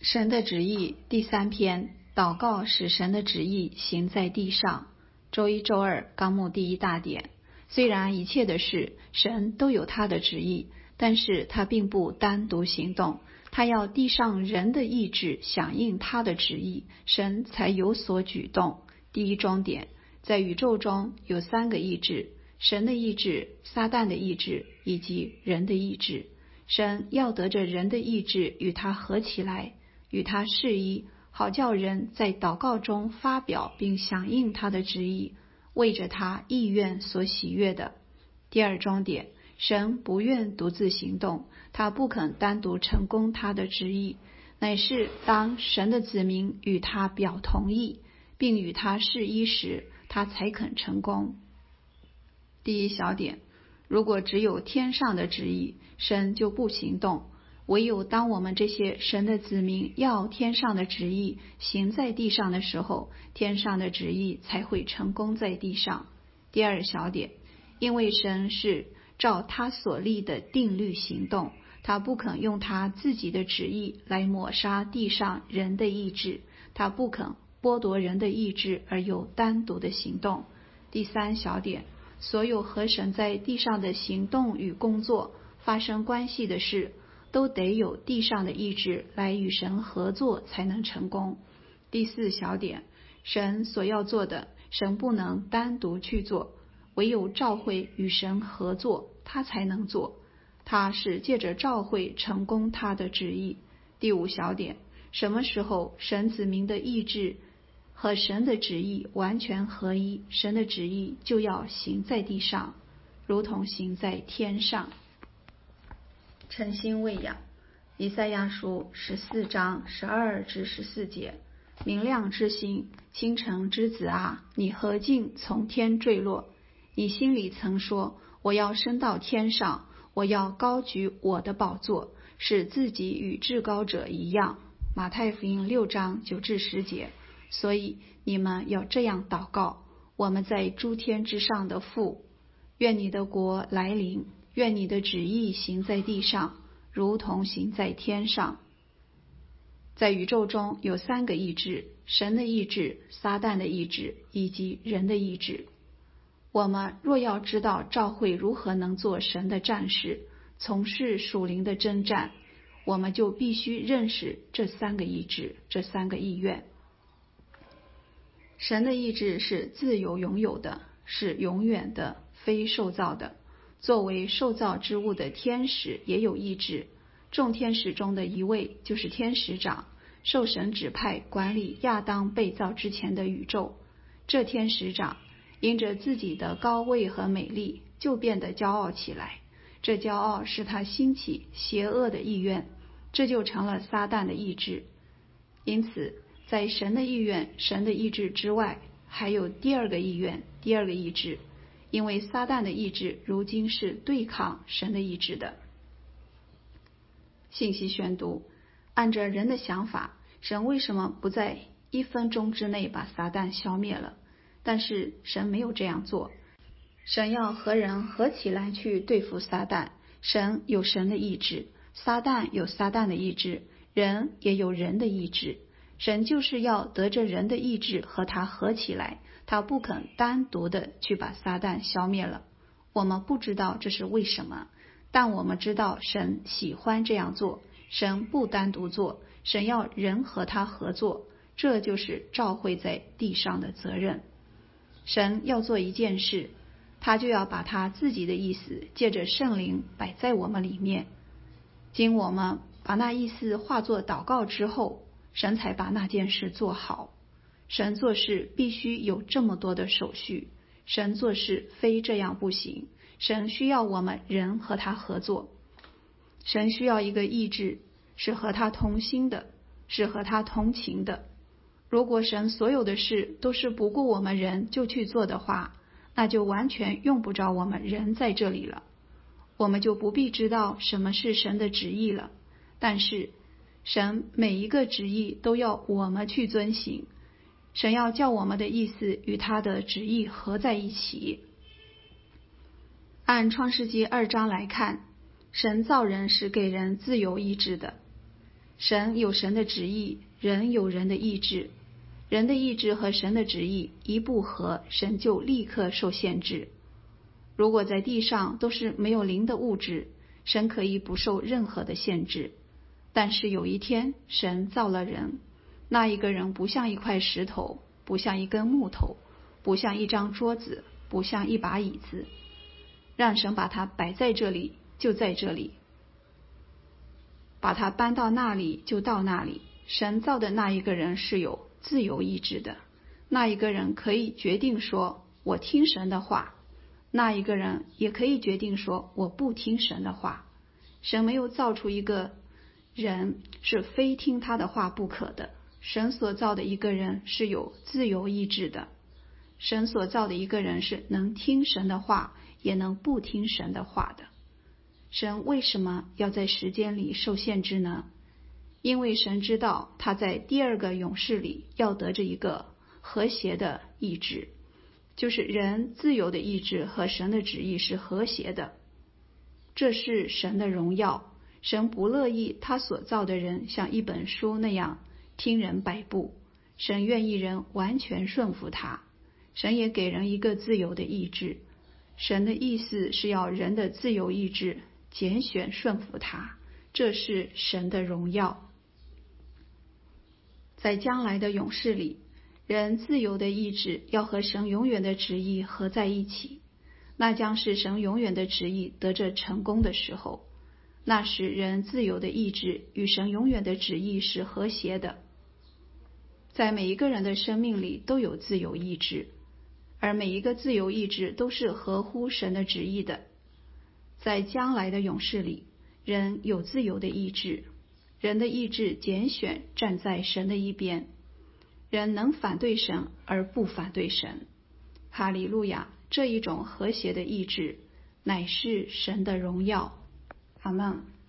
神的旨意第3篇，祷告使神的旨意行在地上。周一、周二纲目第1大点。虽然一切的事神都有他的旨意，但是他并不单独行动，他要地上人的意志响应他的旨意，神才有所举动。第一中点，在宇宙中有3个意志：神的意志、撒旦的意志以及人的意志。神要得着人的意志与他合起来，与他适宜，好叫人在祷告中发表并响应他的旨意，为着他意愿所喜悦的。第二中点，神不愿独自行动，他不肯单独成功他的旨意，乃是当神的子民与他表同意，并与他适宜时，他才肯成功。第一小点，如果只有天上的旨意，神就不行动。唯有当我们这些神的子民要天上的旨意行在地上的时候，天上的旨意才会成功在地上。第二小点，因为神是照他所立的定律行动，他不肯用他自己的旨意来抹杀地上人的意志，他不肯剥夺人的意志而有单独的行动。第三小点，所有和神在地上的行动与工作发生关系的事，都得有地上的意志来与神合作才能成功。第四小点，神所要做的，神不能单独去做，唯有召会与神合作，他才能做。他是借着召会成功他的旨意。第五小点，什么时候神子民的意志和神的旨意完全合一，神的旨意就要行在地上，如同行在天上。诚心喂养，以赛亚书14章12至14节。明亮之星，清晨之子啊，你何竟从天坠落？你心里曾说，我要升到天上，我要高举我的宝座，使自己与至高者一样。马太福音6章9至10节。所以你们要这样祷告：我们在诸天之上的父，愿你的国来临，愿你的旨意行在地上，如同行在天上。在宇宙中有3个意志：神的意志、撒旦的意志以及人的意志。我们若要知道召会如何能做神的战士，从事属灵的征战，我们就必须认识这3个意志，这3个意愿。神的意志是自由拥有的，是永远的，非受造的。作为受造之物的天使也有意志，众天使中的一位就是天使长，受神指派管理亚当被造之前的宇宙。这天使长因着自己的高位和美丽，就变得骄傲起来，这骄傲使他兴起邪恶的意愿，这就成了撒旦的意志。因此在神的意愿、神的意志之外，还有第2个意愿、第2个意志，因为撒旦的意志如今是对抗神的意志的。信息宣读：按着人的想法，神为什么不在1分钟之内把撒旦消灭了？但是神没有这样做，神要和人合起来去对付撒旦。神有神的意志，撒旦有撒旦的意志，人也有人的意志。神就是要得着人的意志和他合起来，他不肯单独的去把撒旦消灭了。我们不知道这是为什么，但我们知道神喜欢这样做，神不单独做，神要人和他合作，这就是召会在地上的责任。神要做一件事，他就要把他自己的意思借着圣灵摆在我们里面，经我们把那意思化作祷告之后，神才把那件事做好。神做事必须有这么多的手续，神做事非这样不行。神需要我们人和他合作，神需要一个意志是和他同心的，是和他同情的。如果神所有的事都是不顾我们人就去做的话，那就完全用不着我们人在这里了，我们就不必知道什么是神的旨意了。但是神每一个旨意都要我们去遵行，神要叫我们的意思与他的旨意合在一起。按创世纪2章来看，神造人是给人自由意志的。 神有神的旨意，人有人的意志。人的意志和神的旨意一不合，神就立刻受限制。如果在地上都是没有灵的物质，神可以不受任何的限制。但是有一天，神造了人，那一个人不像一块石头，不像一根木头，不像一张桌子，不像一把椅子，让神把它摆在这里，就在这里，把它搬到那里，就到那里。神造的那一个人是有自由意志的，那一个人可以决定说我听神的话，那一个人也可以决定说我不听神的话。神没有造出一个人是非听他的话不可的，神所造的一个人是有自由意志的，神所造的一个人是能听神的话，也能不听神的话的。神为什么要在时间里受限制呢？因为神知道他在第二个永世里要得着一个和谐的意志，就是人自由的意志和神的旨意是和谐的。这是神的荣耀。神不乐意他所造的人像一本书那样听人摆布，神愿意人完全顺服他。神也给人一个自由的意志，神的意思是要人的自由意志拣选顺服他，这是神的荣耀。在将来的永世里，人自由的意志要和神永远的旨意合在一起，那将是神永远的旨意得着成功的时候。那时人自由的意志与神永远的旨意是和谐的。在每一个人的生命里都有自由意志，而每一个自由意志都是合乎神的旨意的。在将来的永世里，人有自由的意志，人的意志拣选站在神的一边，人能反对神而不反对神。哈利路亚！这一种和谐的意志乃是神的荣耀。阿们。